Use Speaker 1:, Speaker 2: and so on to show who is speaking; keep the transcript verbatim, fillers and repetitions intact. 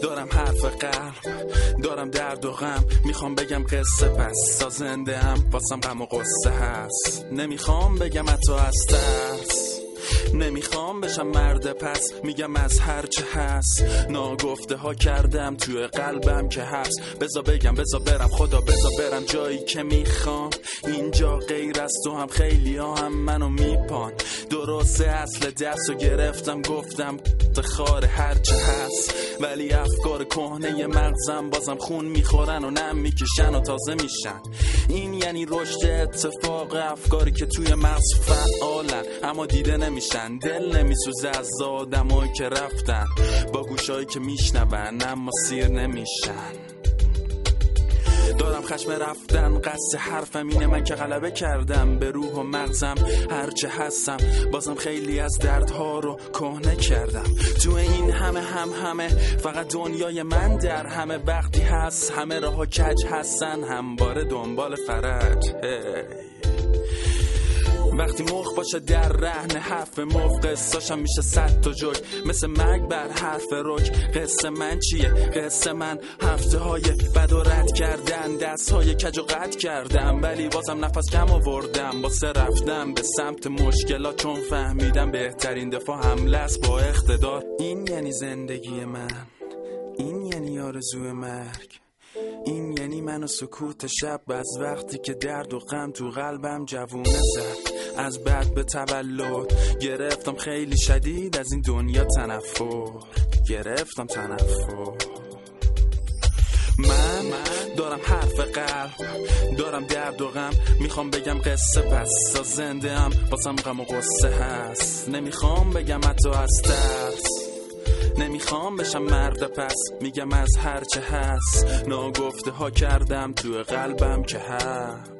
Speaker 1: دارم حرف قلب، دارم درد و غم، میخوام بگم قصه پس تا زنده ام واسم غم و قصه هست. نمیخوام بگم حتی از ترس، نمیخوام بشم مرد پس، میگم از هر چه هست. ناگفته ها کردم توی قلبم که هست. بزا بگم بزا برم خدا، بزا برم جایی که میخوام. اینجا غیر از تو هم خیلی ها هم منو میپان. درسته اصل دستو گرفتم گفتم خار هر چه هست، ولی افکار کهنه مغزم بازم خون میخورن و نم میکشن و تازه میشن. این یعنی رشد اتفاق افکاری که توی مغز فعالن اما دیده نمیشن. دل نمیسوزه از آدمایی که رفتن با گوشایی که میشنون اما سیر نمیشن. دارم خشم رفتن، قصد حرفم اینه من که غلبه کردم به روح و مغزم. هرچه هستم بازم خیلی از دردها رو کهنه کردم. تو این همه هم همه فقط دنیای من در همه وقتی هست. همه راه‌ها کج هستن همواره دنبال فرج. hey. وقتی مخ باشه در رهن حرف مخ قصاشم میشه صد تا جوک مثل مرگ بر حرف رک. قصه من چیه؟ قصه من هفته های بد و رد کردن، دست های کج و قد کردم ولی بازم نفس کم آوردم. واسه رفتم به سمت مشکلات چون فهمیدم بهترین دفاع حمله است با اقتدار. این یعنی زندگی من، این یعنی آرزوی مرگ، این یعنی من و سکوت شب از وقتی که درد و غم تو قلبم جوونه زد. از بعد به تولد گرفتم خیلی شدید از این دنیا تنفر، گرفتم تنفر. من دارم حرف قلب، دارم درد و غم، میخوام بگم قصه پس تا زنده ام واسم غم و قصه هست. نمیخوام بگم حتی از ترس، نمیخوام بشم مرد پس، میگم از هر چه هست. ناگفته ها کردم تو قلبم که هست.